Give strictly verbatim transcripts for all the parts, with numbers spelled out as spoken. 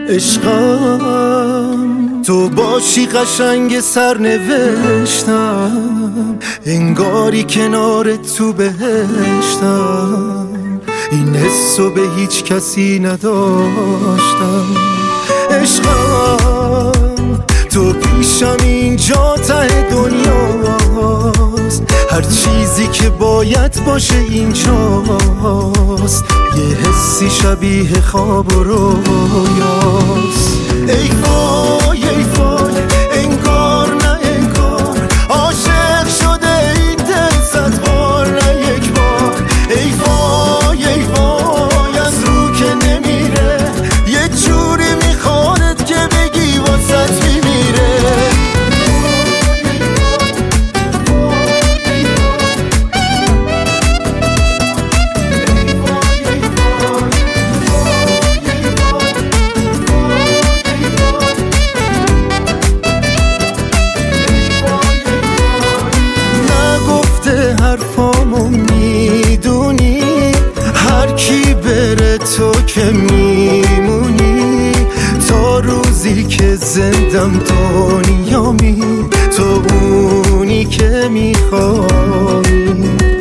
عشقم تو باشی قشنگ سرنوشتم، انگاری کنار تو بهشتم. این حسو به هیچ کسی نداشتم. عشقم تو پیشم اینجا ته دنیاست، هر چیزی که باید باشه اینجاست. یه حسی شبیه خواب و رویاست. ای وای ای وای انگار نه انگار عاشق شده این دل صد بار نه یک بار. ای وای ای وای از رو که نمیره، یه جوری میخواد که بگی واسط میمیره. حرفامو میدونی، هر کی بره تو که میمونی. تا روزی که زندم دنیامی، تو اونی که میخوای.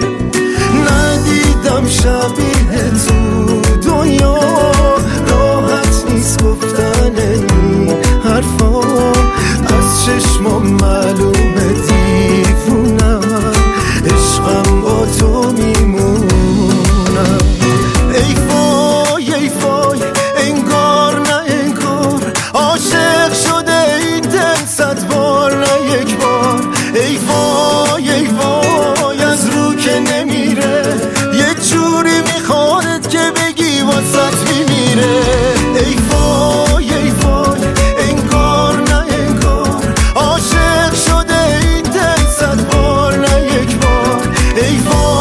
ندیدم شبیه تو دنیا، راحت نیست گفتن این حرفا. از چشمام معلومه دیوونم، عشقم با تو میمونم. ای وای ای وای انگار نه انگار عاشق شده این دل صد بار نه یک بار. ای وای ای وای از رو که نمیره، یه جوری میخواد که بگی واسط میمیره. ای وای ای وای انگار نه انگار عاشق شده این دل صد بار نه یک بار. ای وای